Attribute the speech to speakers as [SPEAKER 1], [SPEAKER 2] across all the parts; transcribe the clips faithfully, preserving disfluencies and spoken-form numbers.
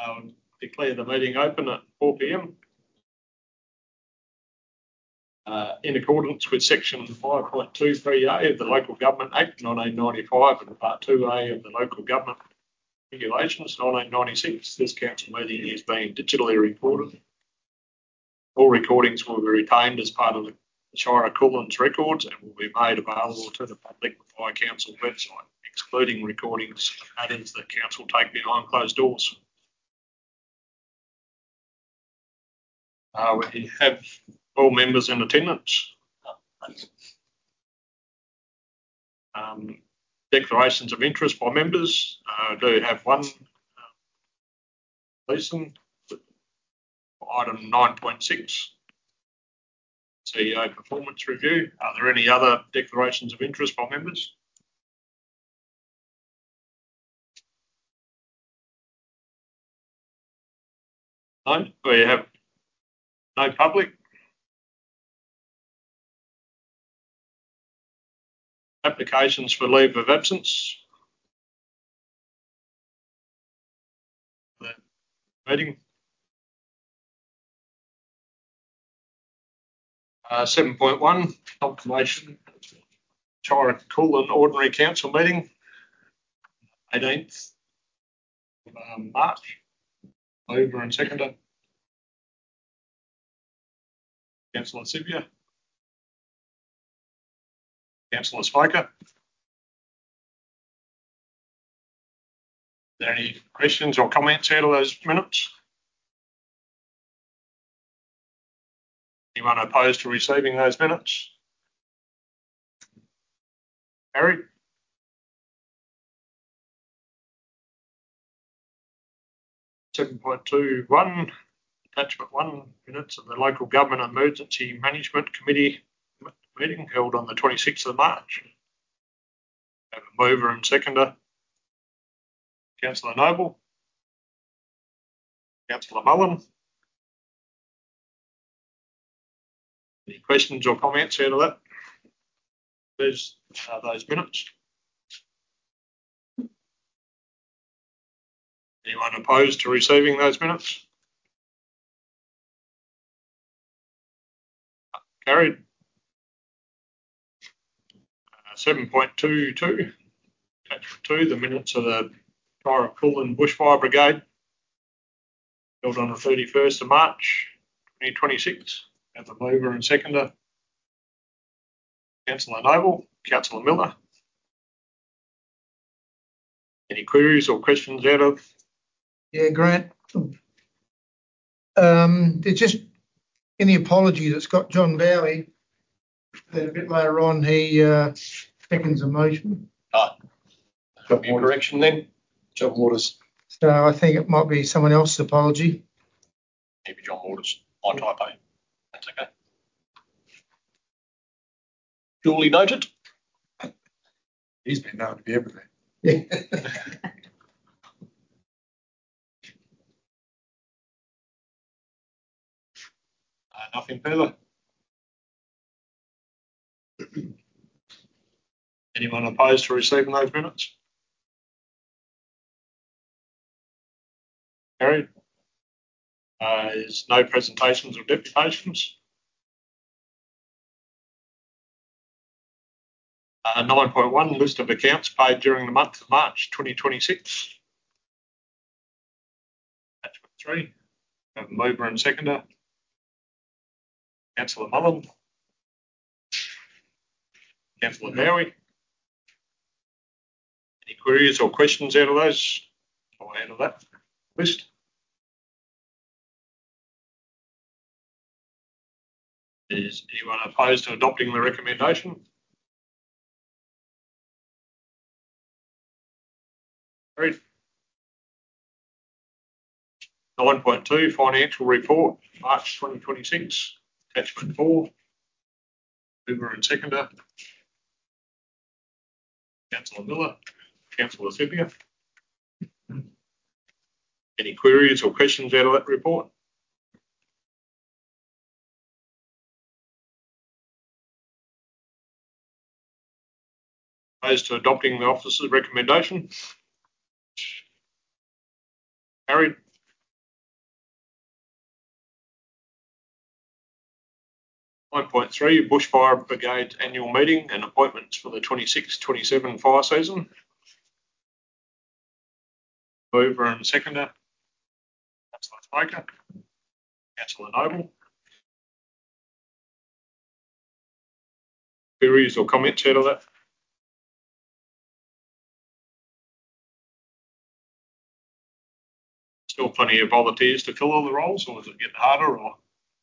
[SPEAKER 1] I'll declare the meeting open at four p m. Uh, in accordance with section five point two three A of the Local Government Act nineteen ninety-five and part two A of the Local Government Regulations nineteen ninety-six, this council meeting is being digitally recorded. All recordings will be retained as part of the Shire of Kulin's records and will be made available to the public via council website, excluding recordings of matters that council take behind closed doors. Uh, we have all members in attendance. Um, declarations of interest by members. I uh, do have one. Uh, Listen, item nine point six, C E O performance review. Are there any other declarations of interest by members? No, we have no public. Applications for leave of absence. The meeting. Uh, seven point one, confirmation. Shire of Kulin Ordinary Council meeting, eighteenth of um, March. Mover and seconder. Councillor Sivia. Councillor Spiker. Are there any questions or comments out of those minutes? Anyone opposed to receiving those minutes? Carried. seven point two one, attachment one, minutes of the Local Government Emergency Management Committee meeting held on the twenty-sixth of March. Have a mover and seconder. Councillor Noble. Councillor Mullen. Any questions or comments out of that? There's uh, those minutes. Anyone opposed to receiving those minutes? Carried. Uh, seven point two two, attachment two, the minutes of the Shire of Kulin Bushfire Brigade held on the thirty-first of March twenty twenty-six. Have the mover and seconder. Councillor Noble, Councillor Miller. Any queries or questions out of?
[SPEAKER 2] Yeah, Grant. Um, there's just any apology that Scott John Bowie, then a bit later on, he uh, seconds a motion.
[SPEAKER 1] Ah, got your correction then? John Waters.
[SPEAKER 2] So I think it might be someone else's apology.
[SPEAKER 1] Maybe John Waters, my typo. That's okay. Duly noted.
[SPEAKER 3] He's been known to be everything.
[SPEAKER 2] Yeah.
[SPEAKER 1] Uh, nothing further. Anyone opposed to receiving those minutes? Carried. Uh, there's no presentations or deputations. Uh, nine point one, list of accounts paid during the month of March twenty twenty-six. Attachment three. Have a mover and seconder. Councillor Mullen. Councillor Bowie. Any queries or questions out of those? Or out of that list? Is anyone opposed to adopting the recommendation? Carried. nine point two, financial report, March twenty twenty-six, attachment four. Mover and seconder. Councillor Miller, Councillor Sivia. Any queries or questions out of that report? Opposed to adopting the officer's recommendation? Carried. Nine point three, Bushfire Brigade Annual Meeting and appointments for the twenty-six twenty-seven fire season. Mover and seconder, Councillor Smoker, Councillor Noble. Queries or comments out of that? Still plenty of volunteers to fill all the roles, or is it getting harder? Or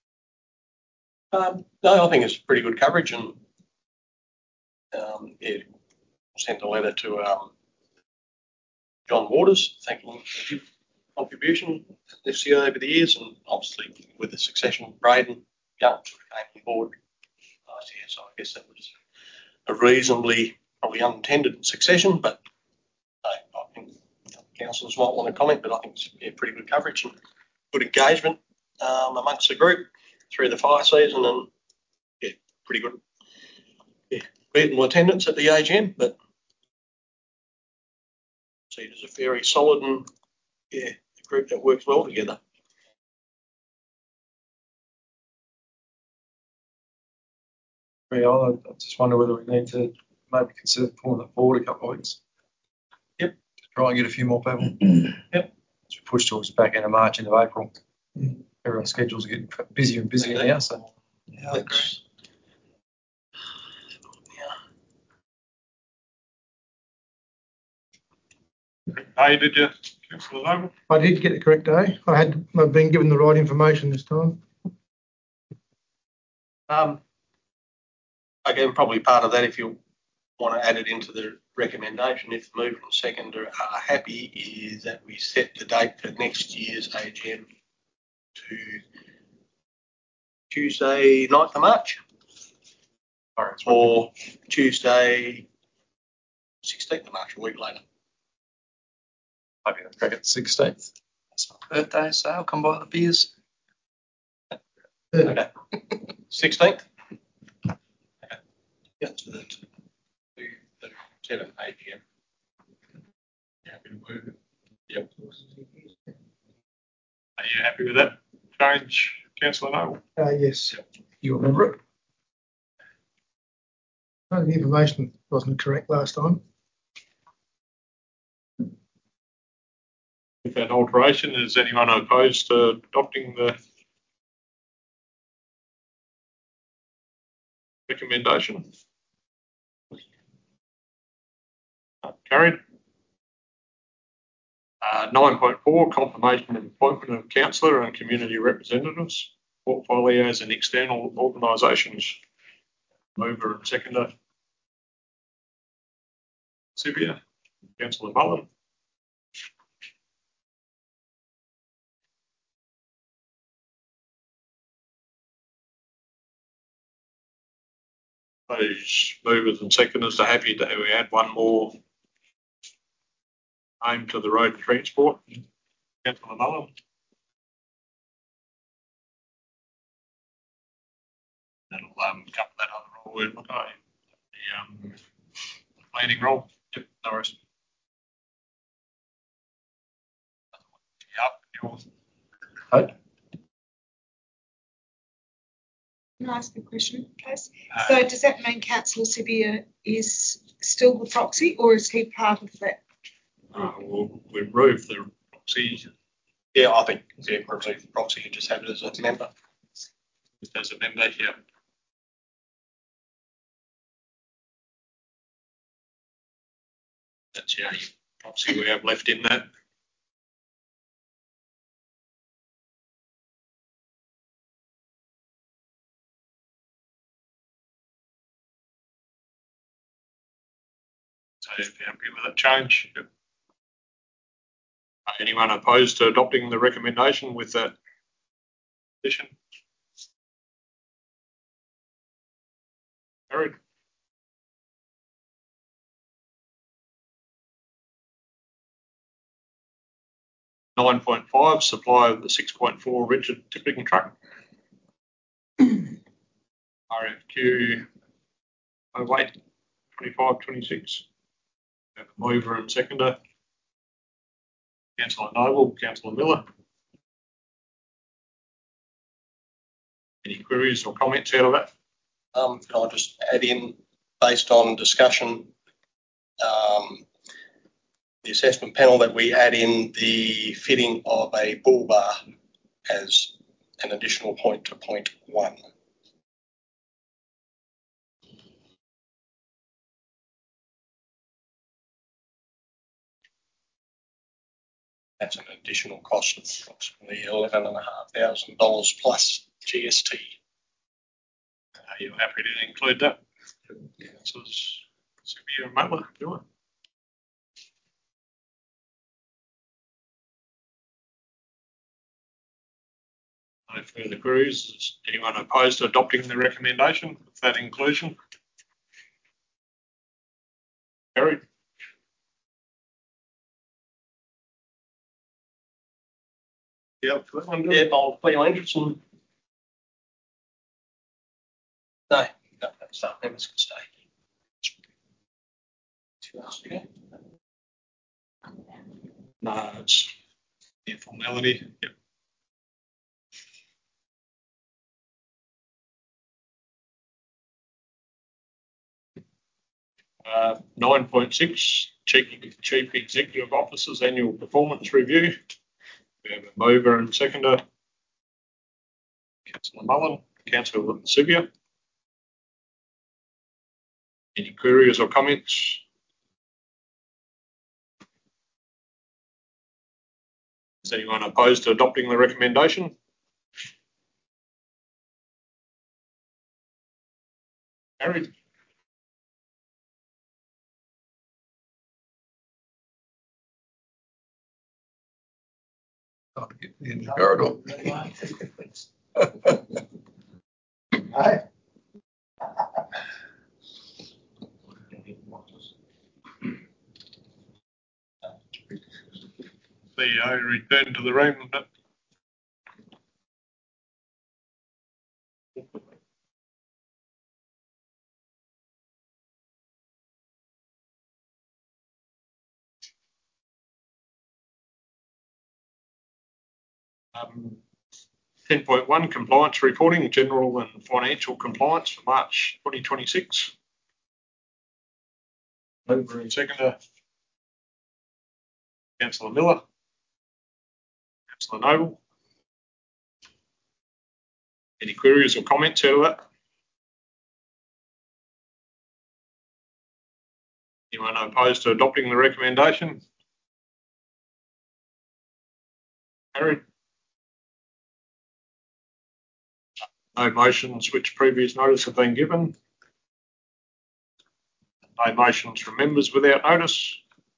[SPEAKER 4] Um, no, I think it's pretty good coverage, and um, yeah, sent a letter to um, John Waters thanking him for his contribution this year over the years, and obviously with the succession, Braden Young came on board last year, so I guess that was a reasonably probably unintended succession, but I, I think councillors might want to comment, but I think it's yeah, pretty good coverage and good engagement um, amongst the group through the fire season, and yeah, pretty good. Yeah, reasonable attendance at the A G M, but see it as a very solid and yeah, a group that works well together.
[SPEAKER 3] Yeah, I I just wonder whether we need to maybe consider pulling it forward a couple of weeks.
[SPEAKER 4] Yep.
[SPEAKER 3] To try and get a few more people.
[SPEAKER 4] Yep.
[SPEAKER 3] As we push towards the back end of March into April. Everyone's schedules are getting busier and busier now, so.
[SPEAKER 4] Yeah, I agree.
[SPEAKER 1] hey, did you, Councillor Noble?
[SPEAKER 2] I did get the correct day. I had, I've been given the right information this time.
[SPEAKER 4] Um, again, probably part of that, if you want to add it into the recommendation, if the mover and seconder are happy, is that we set the date for next year's A G M to Tuesday, ninth of March, or Tuesday, sixteenth of March, a week later.
[SPEAKER 3] Maybe the crack at the sixteenth.
[SPEAKER 5] It's my birthday, so I'll come by the beers.
[SPEAKER 4] Okay. sixteenth? Okay. Yeah, so that's the, the seventh A G M. You happy to move it? Yep.
[SPEAKER 1] Are you happy with that change, Councillor Noble?
[SPEAKER 2] Uh, yes.
[SPEAKER 3] You remember it?
[SPEAKER 2] No, the information wasn't correct last time.
[SPEAKER 1] With that alteration, is anyone opposed to adopting the recommendation? Uh, carried. Uh, nine point four, confirmation of appointment of councillor and community representatives, portfolios and external organisations. Mover and seconder. Sylvia, Councillor Mullen. Those movers and seconders are happy that we add one more name to the road and transport. Councillor Mullen. That'll um, cover that other role we're looking at, the um, planning role. Yep, no worries. Yep,
[SPEAKER 3] Hey.
[SPEAKER 6] Can I ask a question, Case? So does that mean Councillor Sibia is still the proxy, or is he part of that?
[SPEAKER 1] uh, we'll, we'll remove the proxy
[SPEAKER 4] Yeah, I think yeah, probably the proxy can just have it as a member.
[SPEAKER 1] as a member here. That's the only proxy we have left in that. So if you're happy with that change, yep. Anyone opposed to adopting the recommendation with that addition? Carried. nine point five, supply of the six point four Richard tipping truck. R F Q oh eight twenty-five twenty-six. Have a mover and seconder. Councillor Noble, Councillor Miller. Any queries or comments out of that?
[SPEAKER 4] Um, can I just add in, based on discussion, um, the assessment panel, that we add in the fitting of a bull bar as an additional point to point one. That's an additional cost of approximately eleven thousand five hundred dollars plus G S T.
[SPEAKER 1] Are you happy to include that? Councillors Sivia and Mutler, do it. No further queries. Is anyone opposed to adopting the recommendation with that inclusion? Carried. Yeah, for that one, do
[SPEAKER 4] Yeah,
[SPEAKER 1] it.
[SPEAKER 4] I'll play your interest in. No, no, that's not. Members can stay. Two hours to go.
[SPEAKER 1] No, it's yeah, formality. Yep. Uh, nine point six, Chief, Chief Executive Officer's Annual Performance Review. We have a mover and seconder. Councillor Mullen, Councillor Sivia. Any queries or comments? Is anyone opposed to adopting the recommendation? Carried.
[SPEAKER 5] I'll get in the corridor.
[SPEAKER 1] C E O return to the room. Um, ten point one, compliance reporting, general and financial compliance for March twenty twenty-six. Mover and seconder, Councillor Miller, Councillor Noble. Any queries or comments out of that? Anyone opposed to adopting the recommendation? Carried. No motions which previous notice have been given. No motions from members without notice.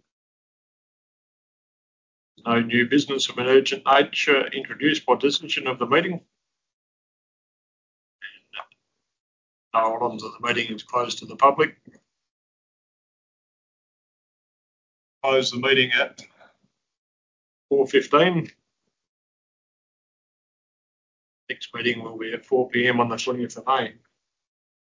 [SPEAKER 1] No new business of an urgent nature introduced by decision of the meeting. No items of the meeting is closed to the public. Close the meeting at four fifteen. Next meeting will be at four p m on the twentieth of May.